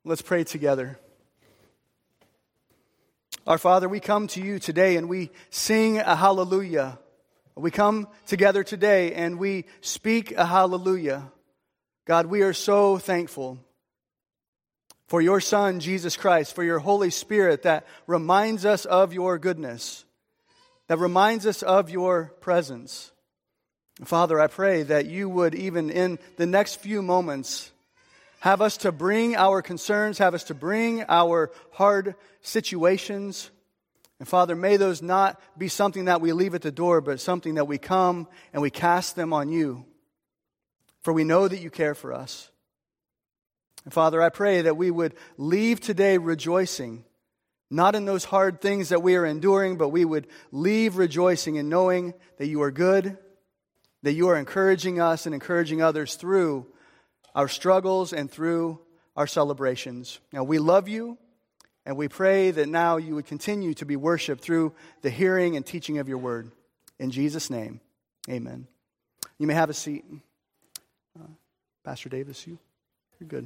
Let's pray together. Our Father, we come to you today and we sing a hallelujah. We come together today and we speak a hallelujah. God, we are so thankful for your Son, Jesus Christ, for your Holy Spirit that reminds us of your goodness, that reminds us of your presence. Father, I pray that you would, even in the next few moments, have us to bring our concerns, have us to bring our hard situations. And Father, may those not be something that we leave at the door, but something that we come and we cast them on you. For we know that you care for us. And Father, I pray that we would leave today rejoicing, not in those hard things that we are enduring, but we would leave rejoicing in knowing that you are good, that you are encouraging us and encouraging others through our struggles and through our celebrations. Now, we love you, and we pray that now you would continue to be worshiped through the hearing and teaching of your word. In Jesus' name, amen. You may have a seat. Pastor Davis, you're good.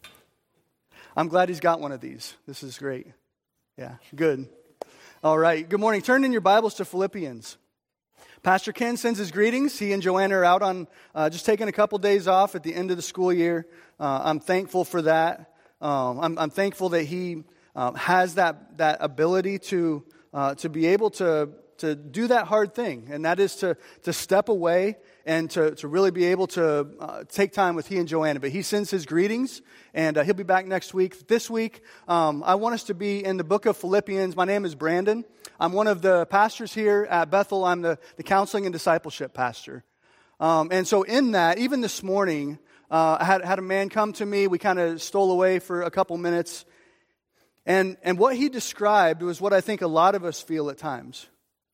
I'm glad he's got one of these. This is great. Yeah, good. All right, good morning. Turn in your Bibles to Philippians. Pastor Ken sends his greetings. He and Joanna are out on just taking a couple days off at the end of the school year. I'm thankful for that. I'm thankful that he has that ability to be able to do that hard thing, and that is to step away and to really be able to take time with he and Joanna. But he sends his greetings, and he'll be back next week. This week, I want us to be in the book of Philippians. My name is Brandon. I'm one of the pastors here at Bethel. I'm the counseling and discipleship pastor. And so in that, even this morning, I had a man come to me. We kind of stole away for a couple minutes. And what he described was what I think a lot of us feel at times.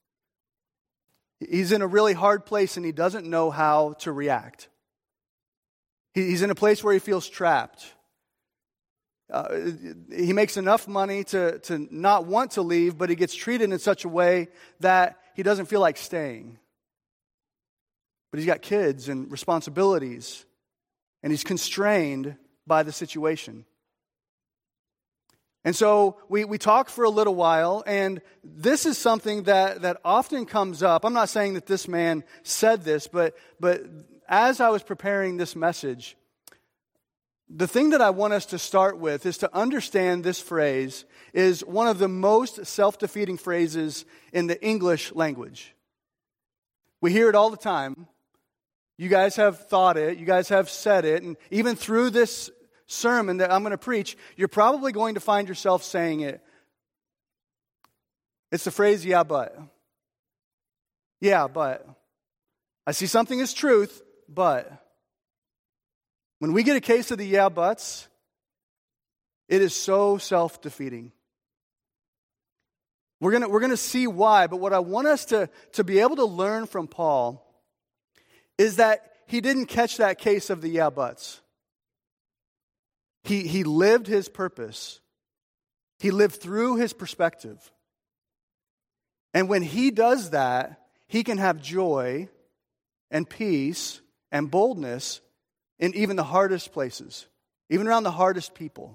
He's in a really hard place and he doesn't know how to react. He's in a place where he feels trapped. He makes enough money to not want to leave, but he gets treated in such a way that he doesn't feel like staying. But he's got kids and responsibilities, and he's constrained by the situation. And so we talk for a little while, and this is something that often comes up. I'm not saying that this man said this, but as I was preparing this message, the thing that I want us to start with is to understand this phrase is one of the most self-defeating phrases in the English language. We hear it all the time. You guys have thought it. You guys have said it. And even through this sermon that I'm going to preach, you're probably going to find yourself saying it. It's the phrase, yeah, but. Yeah, but. I see something as truth, but. When we get a case of the yeah, buts, it is so self-defeating. We're going to see why, but what I want us to be able to learn from Paul is that he didn't catch that case of the yeah, buts. He lived his purpose. He lived through his perspective. And when he does that, he can have joy and peace and boldness in even the hardest places, even around the hardest people.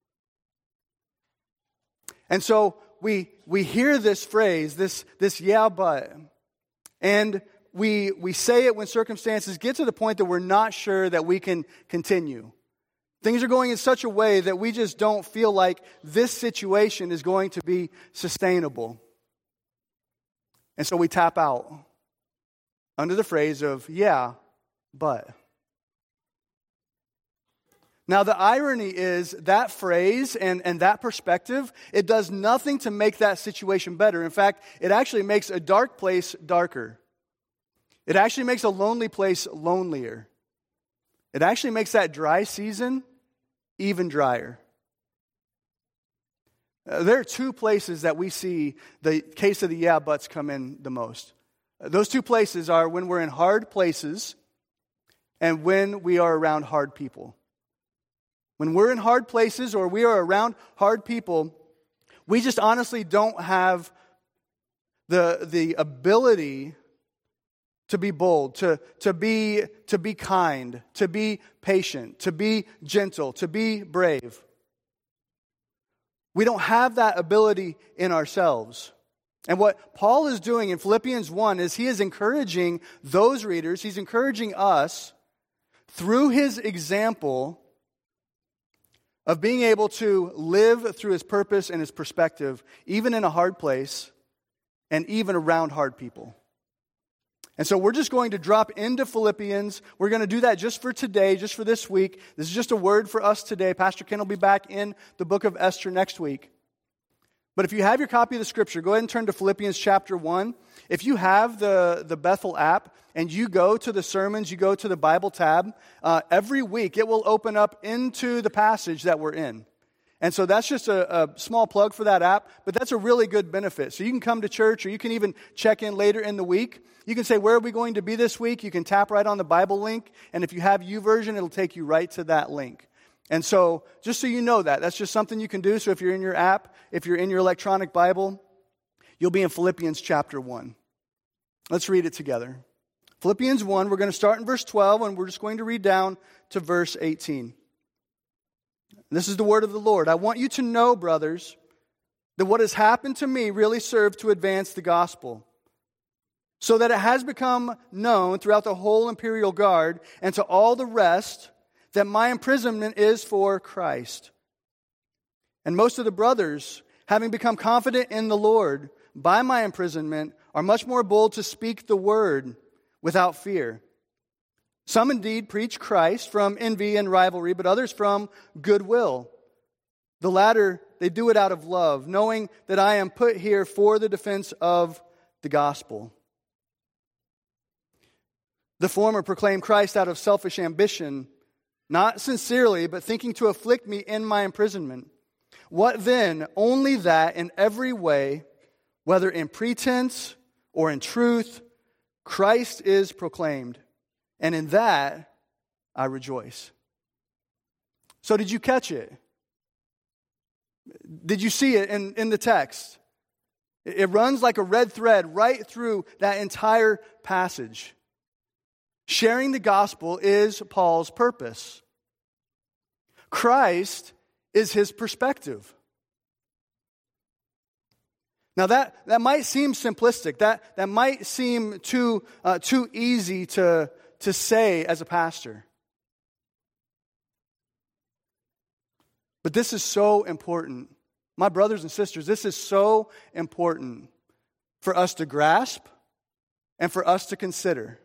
And so we hear this phrase, this yeah, but, and we say it when circumstances get to the point that we're not sure that we can continue. Things are going in such a way that we just don't feel like this situation is going to be sustainable. And so we tap out under the phrase of, yeah, but. Now the irony is that phrase and that perspective, it does nothing to make that situation better. In fact, it actually makes a dark place darker. It actually makes a lonely place lonelier. It actually makes that dry season even drier. There are two places that we see the case of the yeah buts come in the most. Those two places are when we're in hard places and when we are around hard people. When we're in hard places or we are around hard people, we just honestly don't have the ability to be bold, to be kind, to be patient, to be gentle, to be brave. We don't have that ability in ourselves. And what Paul is doing in Philippians 1 is he is encouraging those readers, he's encouraging us through his example of being able to live through his purpose and his perspective, even in a hard place and even around hard people. And so we're just going to drop into Philippians. We're going to do that just for today, just for this week. This is just a word for us today. Pastor Ken will be back in the book of Esther next week. But if you have your copy of the scripture, go ahead and turn to Philippians chapter 1. If you have the Bethel app and you go to the sermons, you go to the Bible tab, every week it will open up into the passage that we're in. And so that's just a small plug for that app, but that's a really good benefit. So you can come to church, or you can even check in later in the week. You can say, where are we going to be this week? You can tap right on the Bible link, and if you have YouVersion, it'll take you right to that link. And so, just so you know that's just something you can do. So if you're in your app, if you're in your electronic Bible, you'll be in Philippians chapter 1. Let's read it together. Philippians 1, we're going to start in verse 12, and we're just going to read down to verse 18. This is the word of the Lord. I want you to know, brothers, that what has happened to me really served to advance the gospel, so that it has become known throughout the whole imperial guard and to all the rest that my imprisonment is for Christ. And most of the brothers, having become confident in the Lord by my imprisonment, are much more bold to speak the word without fear. Some indeed preach Christ from envy and rivalry, but others from goodwill. The latter, they do it out of love, knowing that I am put here for the defense of the gospel. The former proclaim Christ out of selfish ambition, not sincerely, but thinking to afflict me in my imprisonment. What then? Only that in every way, whether in pretense or in truth, Christ is proclaimed, and in that I rejoice. So did you catch it? Did you see it in the text? It runs like a red thread right through that entire passage. Sharing the gospel is Paul's purpose. Christ is his perspective. Now that might seem simplistic. That might seem too easy to say as a pastor. But this is so important. My brothers and sisters, this is so important for us to grasp and for us to consider.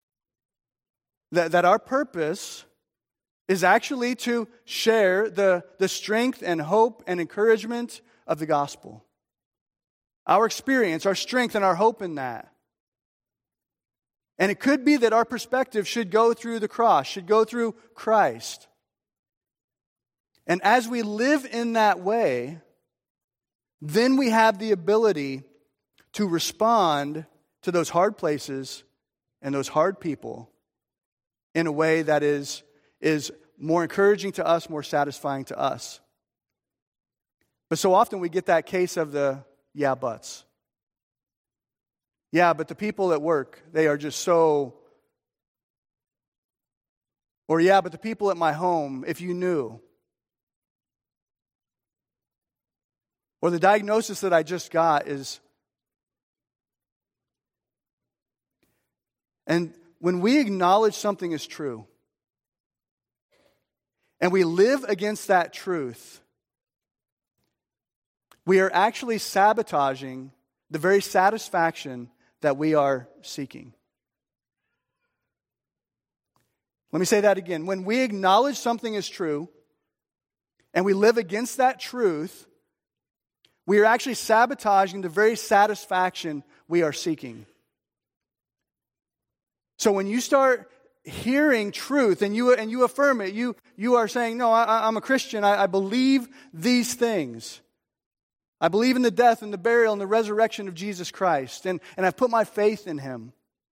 That our purpose is actually to share the strength and hope and encouragement of the gospel. Our experience, our strength, and our hope in that. And it could be that our perspective should go through the cross, should go through Christ. And as we live in that way, then we have the ability to respond to those hard places and those hard people in a way that is more encouraging to us, more satisfying to us. But so often we get that case of the yeah buts. Yeah, but the people at work, they are just so... Or yeah, but the people at my home, if you knew. Or the diagnosis that I just got is... And when we acknowledge something is true, and we live against that truth, we are actually sabotaging the very satisfaction that we are seeking. Let me say that again. When we acknowledge something is true, and we live against that truth, we are actually sabotaging the very satisfaction we are seeking. So when you start hearing truth and you affirm it, you are saying, no, I'm a Christian. I believe these things. I believe in the death and the burial and the resurrection of Jesus Christ. And I've put my faith in Him.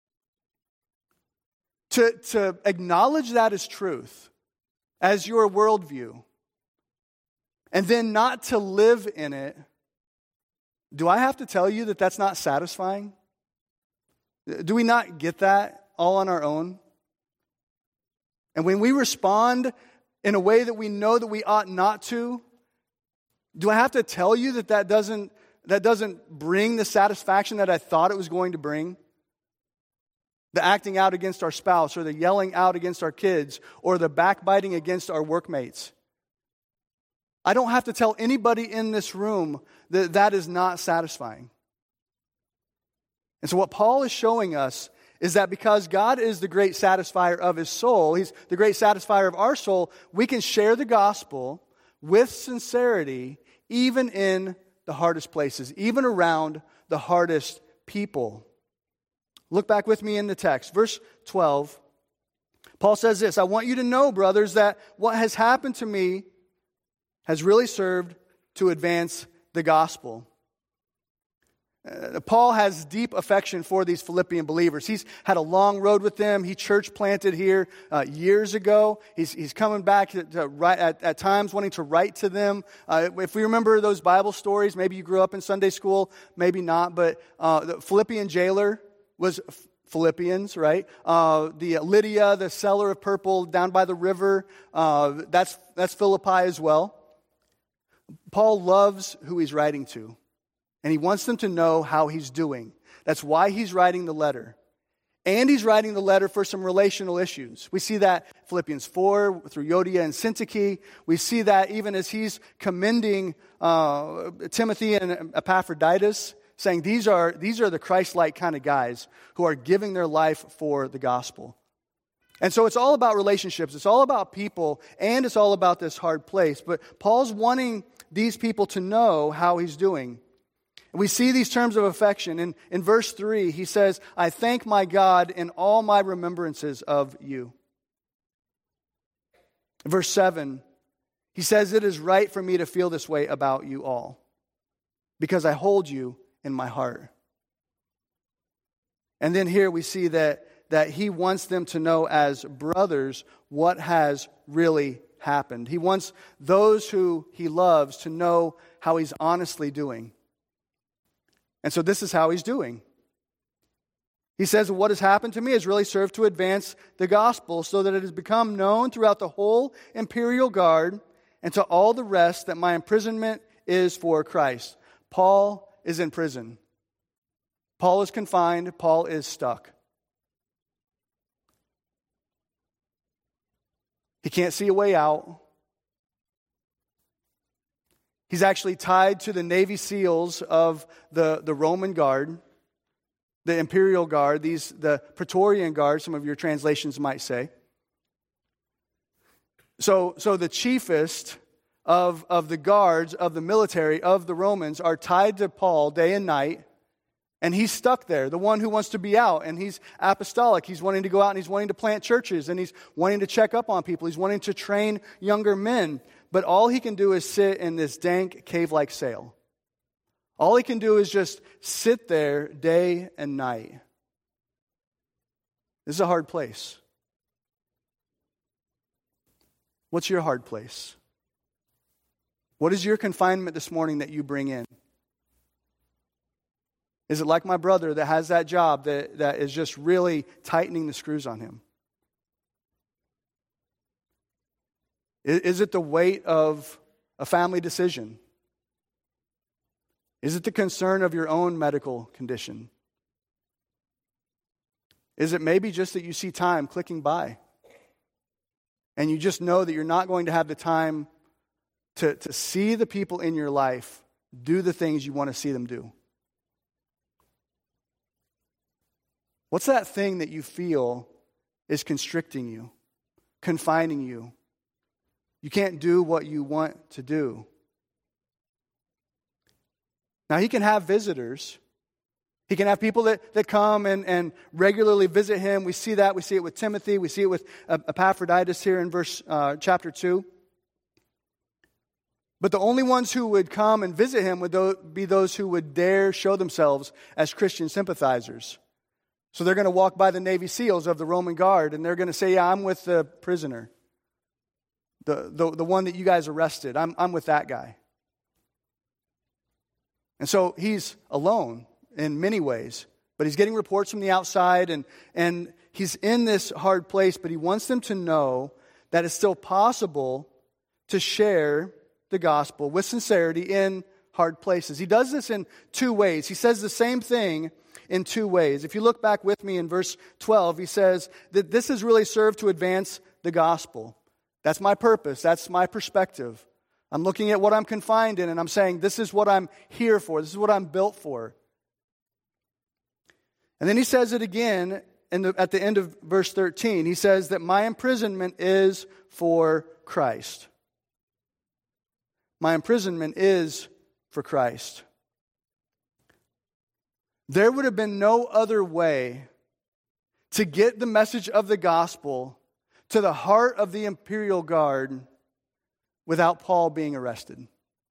To acknowledge that as truth, as your worldview, and then not to live in it, do I have to tell you that that's not satisfying? Do we not get that all on our own? And when we respond in a way that we know that we ought not to, Do I have to tell you that doesn't bring the satisfaction that I thought it was going to bring? The acting out against our spouse, or the yelling out against our kids, or the backbiting against our workmates. I don't have to tell anybody in this room that is not satisfying. And so what Paul is showing us is that because God is the great satisfier of his soul, he's the great satisfier of our soul, we can share the gospel with sincerity even in the hardest places, even around the hardest people. Look back with me in the text. Verse 12, Paul says this, I want you to know, brothers, that what has happened to me has really served to advance the gospel. Paul has deep affection for these Philippian believers. He's had a long road with them. He church planted here years ago. He's coming back to write, at times wanting to write to them. If we remember those Bible stories, maybe you grew up in Sunday school, maybe not, but the Philippian jailer was Philippians, right? The Lydia, the seller of purple down by the river, that's Philippi as well. Paul loves who he's writing to. And he wants them to know how he's doing. That's why he's writing the letter. And he's writing the letter for some relational issues. We see that Philippians 4 through Euodia and Syntyche. We see that even as he's commending Timothy and Epaphroditus, saying these are the Christ-like kind of guys who are giving their life for the gospel. And so it's all about relationships. It's all about people. And it's all about this hard place. But Paul's wanting these people to know how he's doing. We see these terms of affection. In verse 3, he says, I thank my God in all my remembrances of you. In verse 7, he says, it is right for me to feel this way about you all, because I hold you in my heart. And then here we see that he wants them to know as brothers what has really happened. He wants those who he loves to know how he's honestly doing. And so this is how he's doing. He says, what has happened to me has really served to advance the gospel so that it has become known throughout the whole imperial guard and to all the rest that my imprisonment is for Christ. Paul is in prison. Paul is confined. Paul is stuck. He can't see a way out. He's actually tied to the Navy SEALs of the Roman Guard, the Imperial Guard, the Praetorian Guard, some of your translations might say. So the chiefest of the guards of the military of the Romans are tied to Paul day and night, and he's stuck there, the one who wants to be out, and he's apostolic. He's wanting to go out and he's wanting to plant churches, and he's wanting to check up on people. He's wanting to train younger men. But all he can do is sit in this dank cave-like cell. All he can do is just sit there day and night. This is a hard place. What's your hard place? What is your confinement this morning that you bring in? Is it like my brother that has that job that is just really tightening the screws on him? Is it the weight of a family decision? Is it the concern of your own medical condition? Is it maybe just that you see time clicking by and you just know that you're not going to have the time to see the people in your life do the things you want to see them do? What's that thing that you feel is constricting you, confining you? You can't do what you want to do. Now, he can have visitors. He can have people that come and regularly visit him. We see that. We see it with Timothy. We see it with Epaphroditus here in chapter 2. But the only ones who would come and visit him would be those who would dare show themselves as Christian sympathizers. So they're going to walk by the Navy SEALs of the Roman Guard, and they're going to say, yeah, I'm with the prisoner. The one that you guys arrested, I'm with that guy. And so he's alone in many ways, but he's getting reports from the outside, and he's in this hard place, but he wants them to know that it's still possible to share the gospel with sincerity in hard places. He does this in two ways. He says the same thing in two ways. If you look back with me in verse 12, he says that this has really served to advance the gospel. That's my purpose. That's my perspective. I'm looking at what I'm confined in, and I'm saying, this is what I'm here for. This is what I'm built for. And then he says it again at the end of verse 13. He says that my imprisonment is for Christ. My imprisonment is for Christ. There would have been no other way to get the message of the gospel to the heart of the imperial guard without Paul being arrested.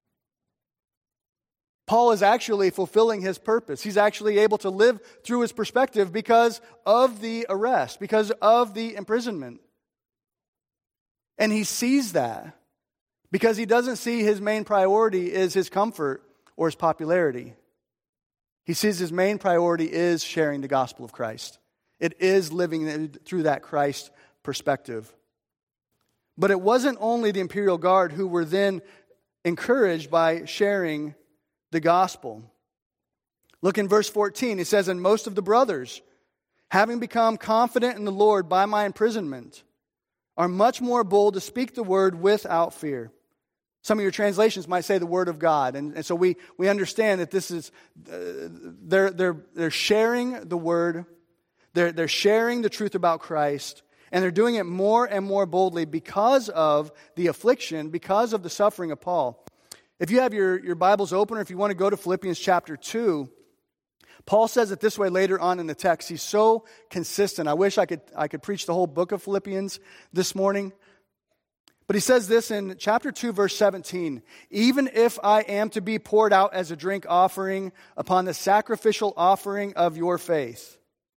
Paul is actually fulfilling his purpose. He's actually able to live through his perspective because of the arrest, because of the imprisonment. And he sees that because he doesn't see his main priority is his comfort or his popularity. He sees his main priority is sharing the gospel of Christ. It is living through that Christ perspective. But it wasn't only the imperial guard who were then encouraged by sharing the gospel. Look in verse 14. It says, and most of the brothers, having become confident in the Lord by my imprisonment, are much more bold to speak the word without fear. Some of your translations might say the word of God. And so we understand that this is, they're sharing the word, they're sharing the truth about Christ, and they're doing it more and more boldly because of the affliction, because of the suffering of Paul. If you have your Bibles open, or if you want to go to Philippians chapter 2, Paul says it this way later on in the text. He's so consistent. I wish I could preach the whole book of Philippians this morning. But he says this in chapter 2, verse 17. Even if I am to be poured out as a drink offering upon the sacrificial offering of your faith.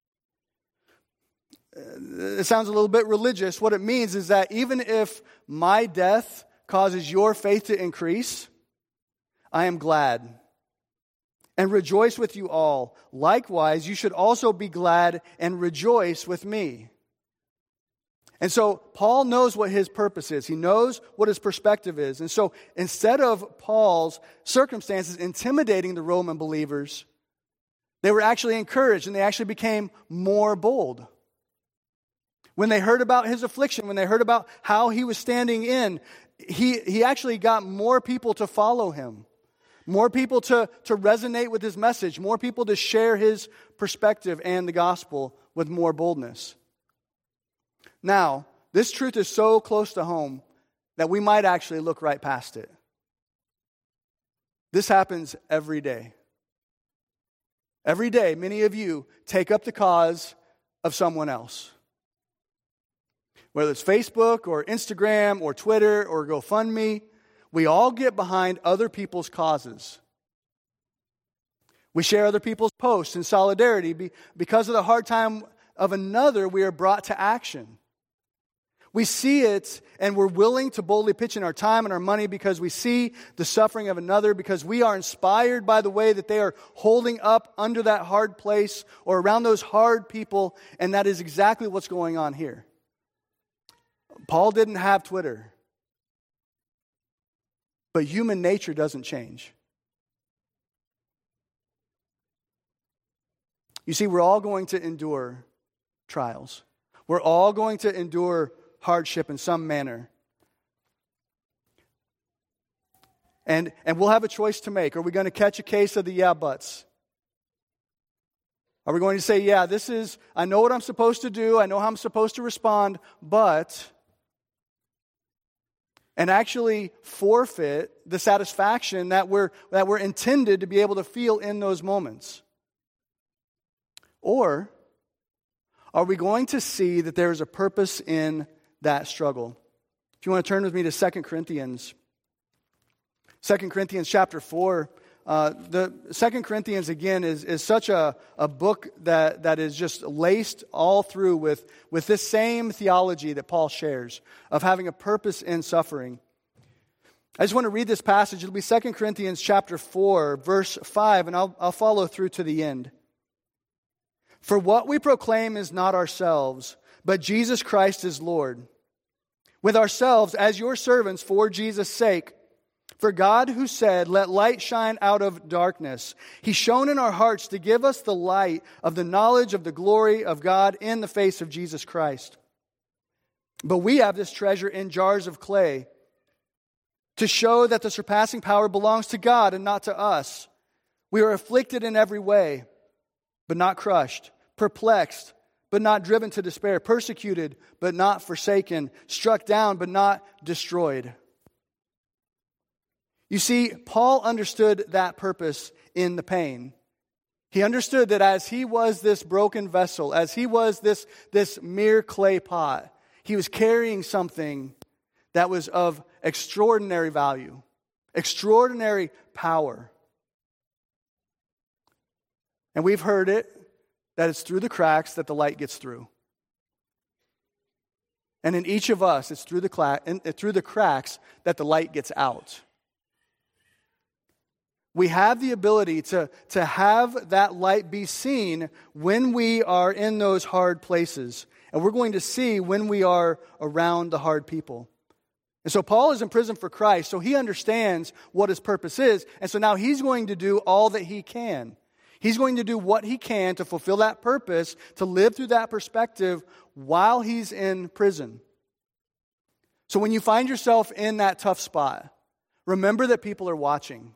It sounds a little bit religious. What it means is that even if my death causes your faith to increase, I am glad and rejoice with you all. Likewise, you should also be glad and rejoice with me. And so Paul knows what his purpose is. He knows what his perspective is. And so instead of Paul's circumstances intimidating the Roman believers, they were actually encouraged and they actually became more bold. When they heard about his affliction, when they heard about how he was standing in, he actually got more people to follow him. More people to resonate with his message. More people to share his perspective and the gospel with more boldness. Now, this truth is so close to home that we might actually look right past it. This happens every day. Every day, many of you take up the cause of someone else. Whether it's Facebook or Instagram or Twitter or GoFundMe, we all get behind other people's causes. We share other people's posts in solidarity. Because of the hard time of another, we are brought to action. We see it and we're willing to boldly pitch in our time and our money because we see the suffering of another, because we are inspired by the way that they are holding up under that hard place or around those hard people, and that is exactly what's going on here. Paul didn't have Twitter, but human nature doesn't change. You see, we're all going to endure trials. We're all going to endure hardship in some manner. And we'll have a choice to make. Are we going to catch a case of the yeah buts? Are we going to say, yeah, I know what I'm supposed to do, I know how I'm supposed to respond, but, and actually forfeit the satisfaction that we're intended to be able to feel in those moments? Or are we going to see that there is a purpose in that struggle? If you want to turn with me to 2 Corinthians. 2 Corinthians chapter 4. The 2 Corinthians, again, is such a book that is just laced all through with this same theology that Paul shares of having a purpose in suffering. I just want to read this passage. It'll be 2 Corinthians chapter 4, verse 5, and I'll follow through to the end. For what we proclaim is not ourselves, but Jesus Christ is Lord. With ourselves as your servants for Jesus' sake, For God who said, let light shine out of darkness, He shone in our hearts to give us the light of the knowledge of the glory of God in the face of Jesus Christ. But we have this treasure in jars of clay to show that the surpassing power belongs to God and not to us. We are afflicted in every way, but not crushed, perplexed, but not driven to despair, persecuted, but not forsaken, struck down, but not destroyed. You see, Paul understood that purpose in the pain. He understood that as he was this broken vessel, as he was this mere clay pot, he was carrying something that was of extraordinary value, extraordinary power. And we've heard it, that it's through the cracks that the light gets through. And in each of us, it's through the cracks that the light gets out. We have the ability to have that light be seen when we are in those hard places. And we're going to see when we are around the hard people. And so Paul is in prison for Christ, so he understands what his purpose is. And so now he's going to do all that he can. He's going to do what he can to fulfill that purpose, to live through that perspective while he's in prison. So when you find yourself in that tough spot, remember that people are watching.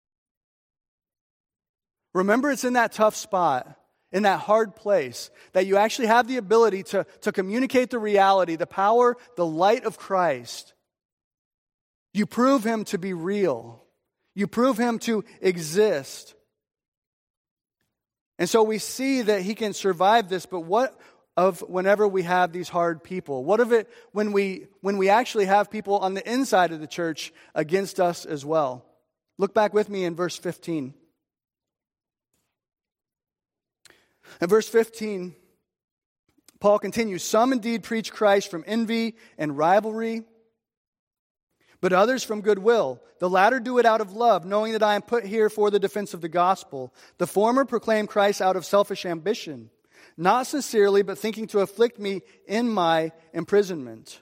Remember it's in that tough spot, in that hard place, that you actually have the ability to communicate the reality, the power, the light of Christ. You prove Him to be real. You prove Him to exist. And so we see that he can survive this, but what of whenever we have these hard people? What of it when we actually have people on the inside of the church against us as well? Look back with me in verse 15. In verse 15, Paul continues, some indeed preach Christ from envy and rivalry, but others from goodwill. The latter do it out of love, knowing that I am put here for the defense of the gospel. The former proclaim Christ out of selfish ambition, not sincerely, but thinking to afflict me in my imprisonment.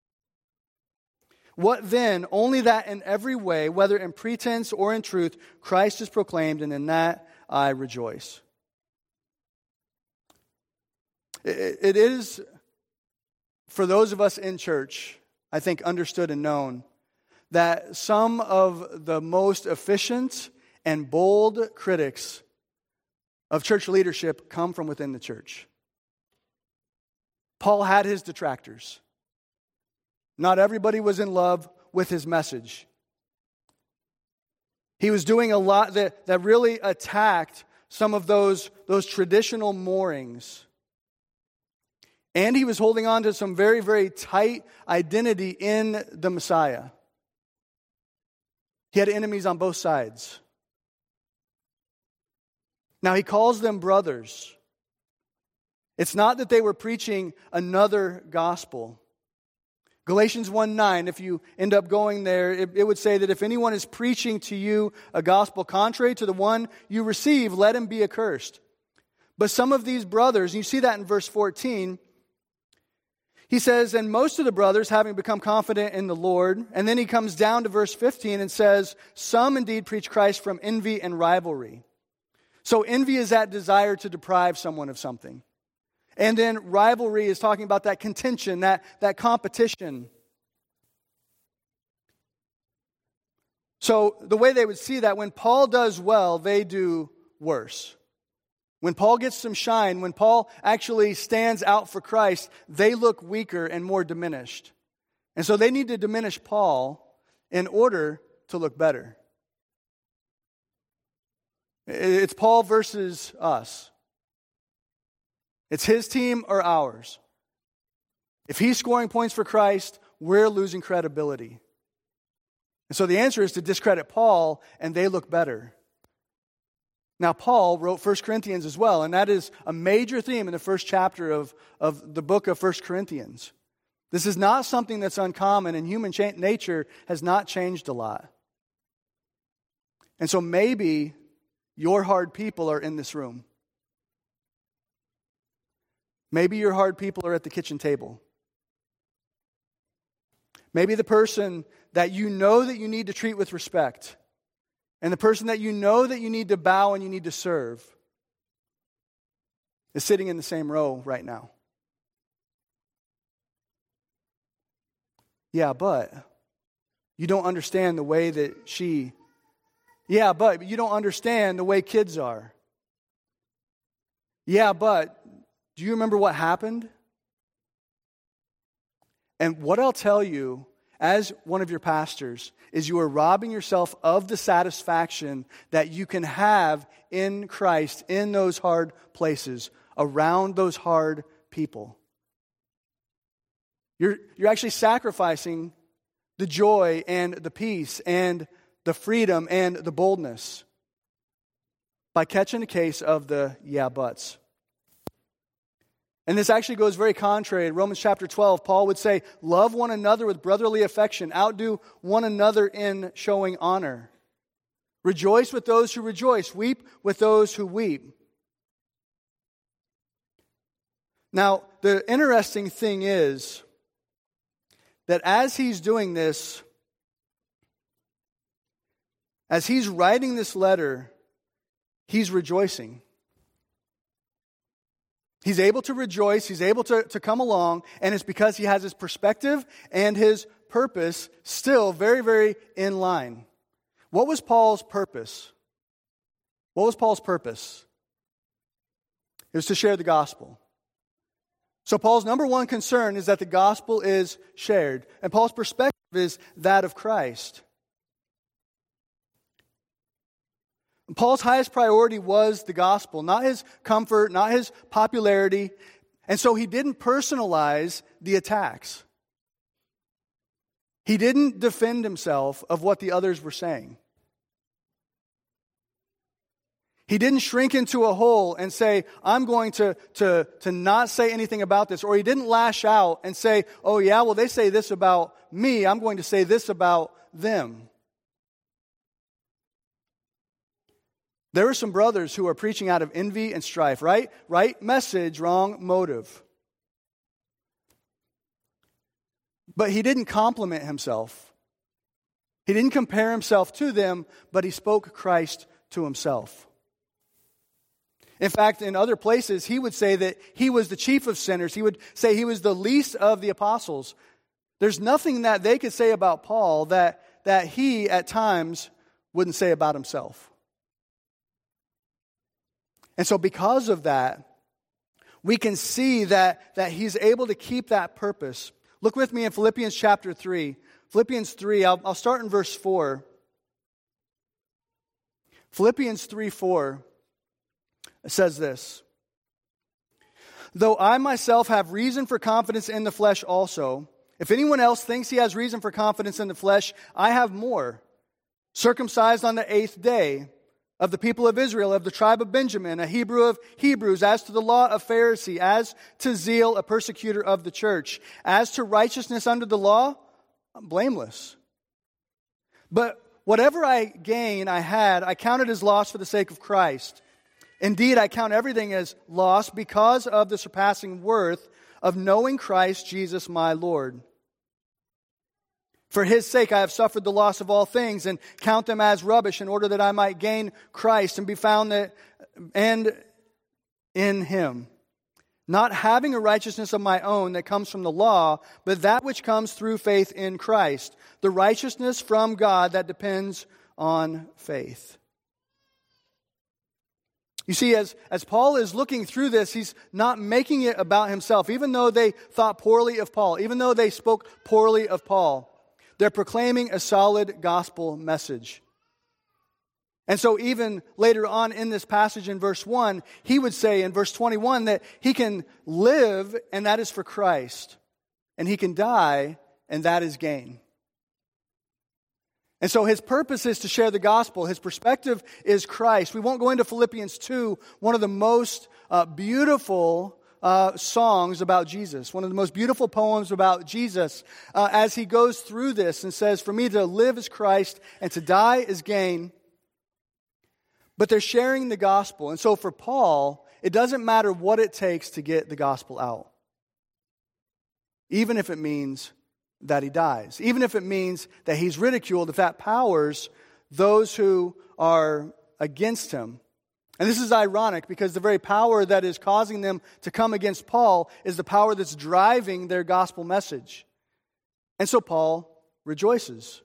What then? Only that in every way, whether in pretense or in truth, Christ is proclaimed, and in that I rejoice. It is, for those of us in church, I think understood and known, that some of the most efficient and bold critics of church leadership come from within the church. Paul had his detractors. Not everybody was in love with his message. He was doing a lot that really attacked some of those traditional moorings. And he was holding on to some very, very tight identity in the Messiah. He had enemies on both sides. Now he calls them brothers. It's not that they were preaching another gospel. Galatians 1:9, if you end up going there, it would say that if anyone is preaching to you a gospel contrary to the one you receive, let him be accursed. But some of these brothers, and you see that in verse 14, he says, and most of the brothers, having become confident in the Lord, and then he comes down to verse 15 and says, some indeed preach Christ from envy and rivalry. So envy is that desire to deprive someone of something. And then rivalry is talking about that contention, that competition. So the way they would see that, when Paul does well, they do worse. When Paul gets some shine, when Paul actually stands out for Christ, they look weaker and more diminished. And so they need to diminish Paul in order to look better. It's Paul versus us. It's his team or ours. If he's scoring points for Christ, we're losing credibility. And so the answer is to discredit Paul, and they look better. Now, Paul wrote 1 Corinthians as well, and that is a major theme in the first chapter of the book of 1 Corinthians. This is not something that's uncommon, and human nature has not changed a lot. And so maybe your hard people are in this room. Maybe your hard people are at the kitchen table. Maybe the person that you know that you need to treat with respect, and the person that you know that you need to bow and you need to serve, is sitting in the same row right now. Yeah, but you don't understand the way that she... Yeah, but you don't understand the way kids are. Yeah, but do you remember what happened? And what I'll tell you as one of your pastors is you are robbing yourself of the satisfaction that you can have in Christ in those hard places, around those hard people. You're actually sacrificing the joy and the peace and the freedom and the boldness by catching a case of the yeah buts. And this actually goes very contrary. In Romans chapter 12, Paul would say, love one another with brotherly affection. Outdo one another in showing honor. Rejoice with those who rejoice. Weep with those who weep. Now, the interesting thing is that as he's doing this, as he's writing this letter, he's rejoicing. He's able to rejoice, he's able to come along, and it's because he has his perspective and his purpose still very, very in line. What was Paul's purpose? What was Paul's purpose? It was to share the gospel. So Paul's number one concern is that the gospel is shared. And Paul's perspective is that of Christ. Paul's highest priority was the gospel, not his comfort, not his popularity. And so he didn't personalize the attacks. He didn't defend himself of what the others were saying. He didn't shrink into a hole and say, I'm going to not say anything about this. Or he didn't lash out and say, oh yeah, well they say this about me, I'm going to say this about them. There are some brothers who are preaching out of envy and strife, right? Right message, wrong motive. But he didn't compliment himself. He didn't compare himself to them, but he spoke Christ to himself. In fact, in other places, he would say that he was the chief of sinners. He would say he was the least of the apostles. There's nothing that they could say about Paul that he, at times, wouldn't say about himself. And so because of that, we can see that he's able to keep that purpose. Look with me in Philippians chapter 3. Philippians 3, I'll start in verse 4. Philippians 3:4. It says this, though I myself have reason for confidence in the flesh also, if anyone else thinks he has reason for confidence in the flesh, I have more. Circumcised on the 8th day, of the people of Israel, of the tribe of Benjamin, a Hebrew of Hebrews, as to the law, a Pharisee, as to zeal, a persecutor of the church, as to righteousness under the law, I'm blameless. But whatever I gain I had, I counted as loss for the sake of Christ. Indeed, I count everything as loss because of the surpassing worth of knowing Christ Jesus my Lord. For his sake I have suffered the loss of all things and count them as rubbish in order that I might gain Christ and be found and in him. Not having a righteousness of my own that comes from the law, but that which comes through faith in Christ, the righteousness from God that depends on faith. You see, as Paul is looking through this, he's not making it about himself. Even though they thought poorly of Paul, even though they spoke poorly of Paul, they're proclaiming a solid gospel message. And so even later on in this passage in verse 1, he would say in verse 21 that he can live, and that is for Christ. And he can die, and that is gain. And so his purpose is to share the gospel. His perspective is Christ. We won't go into Philippians 2, one of the most beautiful songs about Jesus, one of the most beautiful poems about Jesus, as he goes through this and says, for me to live is Christ and to die is gain. But they're sharing the gospel. And so for Paul, it doesn't matter what it takes to get the gospel out. Even if it means that he dies. Even if it means that he's ridiculed, if that powers those who are against him. And this is ironic because the very power that is causing them to come against Paul is the power that's driving their gospel message. And so Paul rejoices.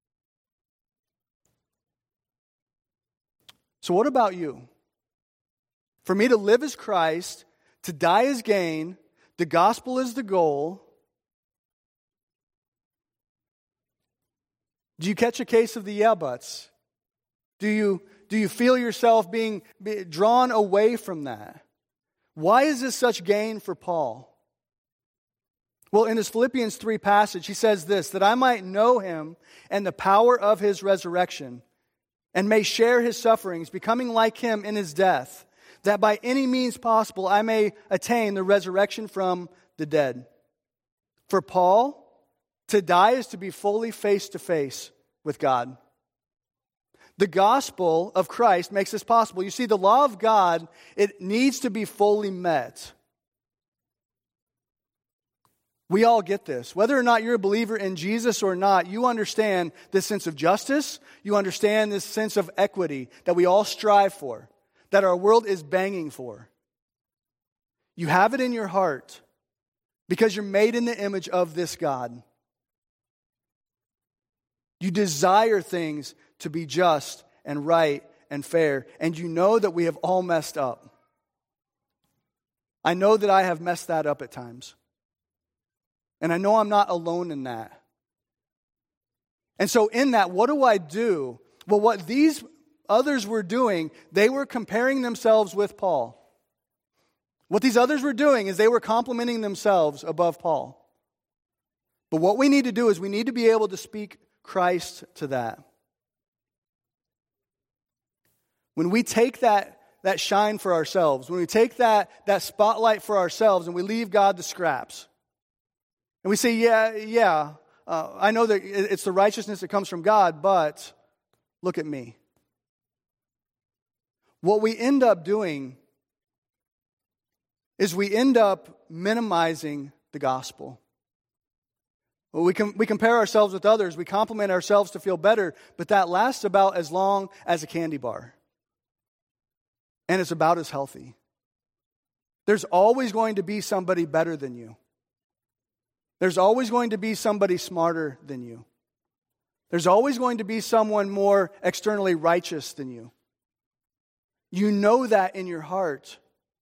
So what about you? For me to live as Christ, to die as gain, the gospel is the goal. Do you catch a case of the yeah buts? Do you feel yourself being drawn away from that? Why is this such gain for Paul? Well, in his Philippians 3 passage, he says this, that I might know him and the power of his resurrection, and may share his sufferings, becoming like him in his death, that by any means possible I may attain the resurrection from the dead. For Paul, to die is to be fully face to face with God. The gospel of Christ makes this possible. You see, the law of God, it needs to be fully met. We all get this. Whether or not you're a believer in Jesus or not, you understand this sense of justice. You understand this sense of equity that we all strive for, that our world is banging for. You have it in your heart because you're made in the image of this God. You desire things to be just and right and fair, and you know that we have all messed up. I know that I have messed that up at times. And I know I'm not alone in that. And so in that, what do I do? Well, what these others were doing, they were comparing themselves with Paul. What these others were doing is they were complimenting themselves above Paul. But what we need to do is we need to be able to speak Christ to that. When we take that shine for ourselves, when we take that spotlight for ourselves and we leave God the scraps, and we say, I know that it's the righteousness that comes from God, but look at me. What we end up doing is we end up minimizing the gospel. We compare ourselves with others, we compliment ourselves to feel better, but that lasts about as long as a candy bar. And it's about as healthy. There's always going to be somebody better than you. There's always going to be somebody smarter than you. There's always going to be someone more externally righteous than you. You know that in your heart.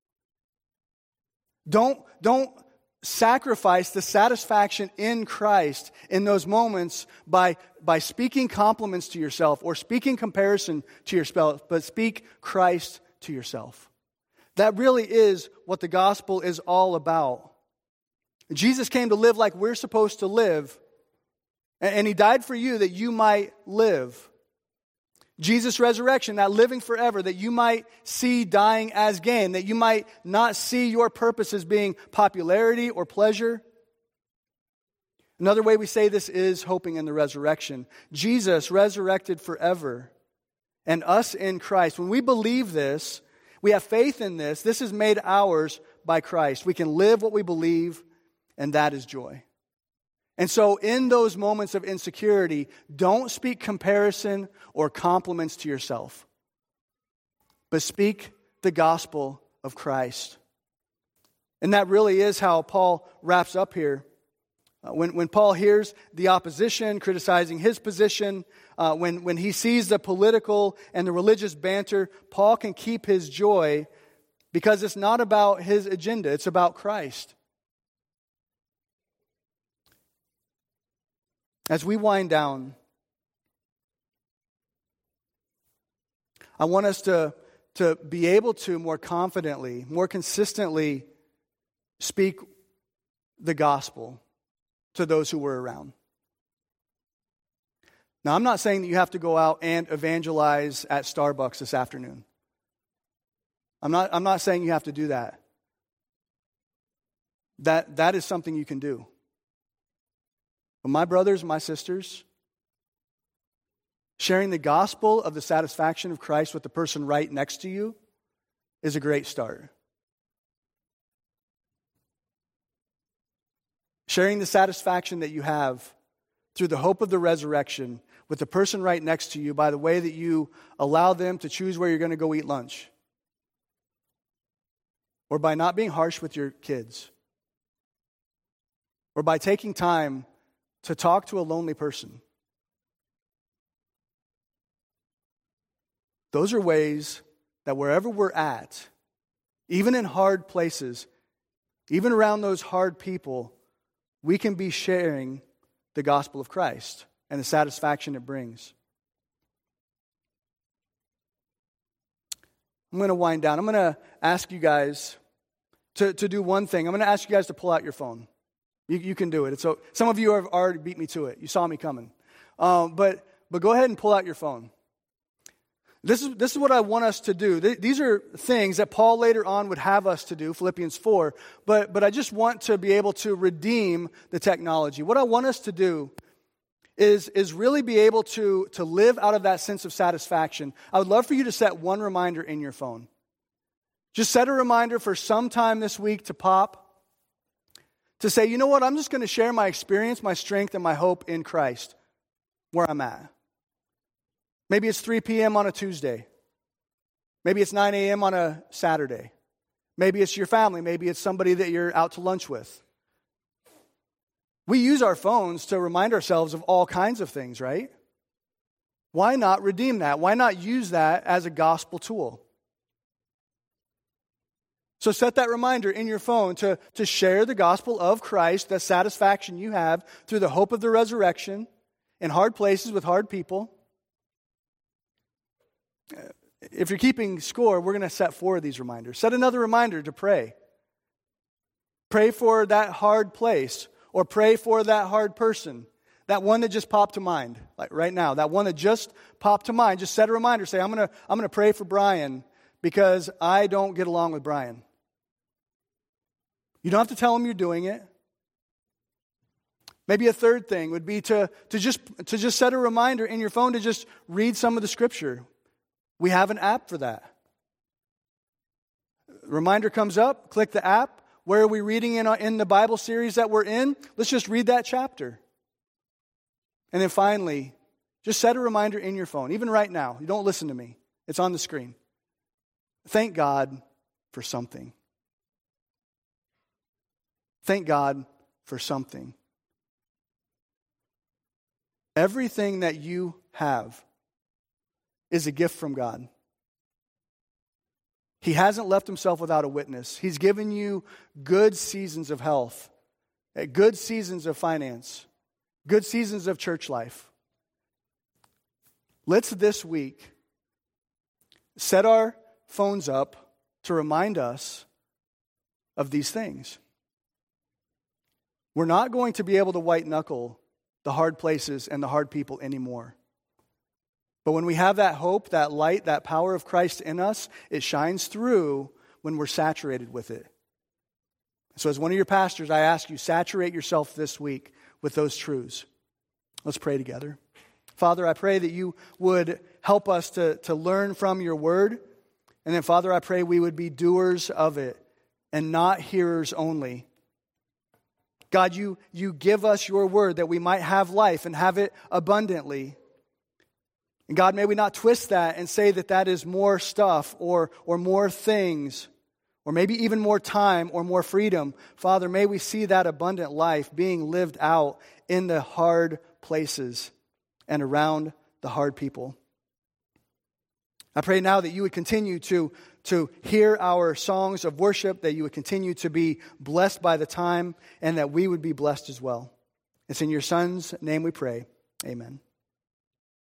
Don't sacrifice the satisfaction in Christ in those moments by speaking compliments to yourself or speaking comparison to yourself, but speak Christ to yourself. That really is what the gospel is all about. Jesus came to live like we're supposed to live, and He died for you that you might live. Jesus' resurrection, that living forever, that you might see dying as gain, that you might not see your purpose as being popularity or pleasure. Another way we say this is hoping in the resurrection. Jesus resurrected forever, and us in Christ. When we believe this, we have faith in this, this is made ours by Christ. We can live what we believe, and that is joy. And so in those moments of insecurity, don't speak comparison or compliments to yourself, but speak the gospel of Christ. And that really is how Paul wraps up here. When Paul hears the opposition criticizing his position, when he sees the political and the religious banter, Paul can keep his joy because it's not about his agenda, it's about Christ. As we wind down, I want us to be able to more confidently, more consistently speak the gospel to those who were around. Now, I'm not saying that you have to go out and evangelize at Starbucks this afternoon. I'm not saying you have to do that. That is something you can do. But my brothers, my sisters, sharing the gospel of the satisfaction of Christ with the person right next to you is a great start. Sharing the satisfaction that you have through the hope of the resurrection with the person right next to you by the way that you allow them to choose where you're going to go eat lunch. Or by not being harsh with your kids. Or by taking time to talk to a lonely person. Those are ways that wherever we're at, even in hard places, even around those hard people, we can be sharing the gospel of Christ and the satisfaction it brings. I'm going to wind down. I'm going to ask you guys to do one thing. I'm going to ask you guys to pull out your phone. You can do it. So some of you have already beat me to it. You saw me coming. But go ahead and pull out your phone. This is what I want us to do. These are things that Paul later on would have us to do, Philippians 4. But I just want to be able to redeem the technology. What I want us to do is really be able to live out of that sense of satisfaction. I would love for you to set one reminder in your phone. Just set a reminder for some time this week to pop. To say, you know what, I'm just going to share my experience, my strength, and my hope in Christ where I'm at. Maybe it's 3 p.m. on a Tuesday. Maybe it's 9 a.m. on a Saturday. Maybe it's your family. Maybe it's somebody that you're out to lunch with. We use our phones to remind ourselves of all kinds of things, right? Why not redeem that? Why not use that as a gospel tool? So set that reminder in your phone to share the gospel of Christ, the satisfaction you have through the hope of the resurrection in hard places with hard people. If you're keeping score, we're going to set 4 of these reminders. Set another reminder to pray. Pray for that hard place, or pray for that hard person. That one that just popped to mind, like right now. That one that just popped to mind. Just set a reminder. Say, I'm going to pray for Brian because I don't get along with Brian. You don't have to tell him you're doing it. Maybe a third thing would be to just set a reminder in your phone to just read some of the scripture. We have an app for that. Reminder comes up, click the app. Where are we reading in the Bible series that we're in? Let's just read that chapter. And then finally, just set a reminder in your phone, even right now. You don't listen to me. It's on the screen. Thank God for something. Thank God for something. Everything that you have is a gift from God. He hasn't left himself without a witness. He's given you good seasons of health, good seasons of finance, good seasons of church life. Let's this week set our phones up to remind us of these things. We're not going to be able to white knuckle the hard places and the hard people anymore. But when we have that hope, that light, that power of Christ in us, it shines through when we're saturated with it. So as one of your pastors, I ask you, saturate yourself this week with those truths. Let's pray together. Father, I pray that you would help us to learn from your word. And then, Father, I pray we would be doers of it and not hearers only. God, you give us your word that we might have life and have it abundantly. And God, may we not twist that and say that that is more stuff or more things or maybe even more time or more freedom. Father, may we see that abundant life being lived out in the hard places and around the hard people. I pray now that you would continue to hear our songs of worship, that you would continue to be blessed by the time, and that we would be blessed as well. It's in your Son's name we pray. Amen.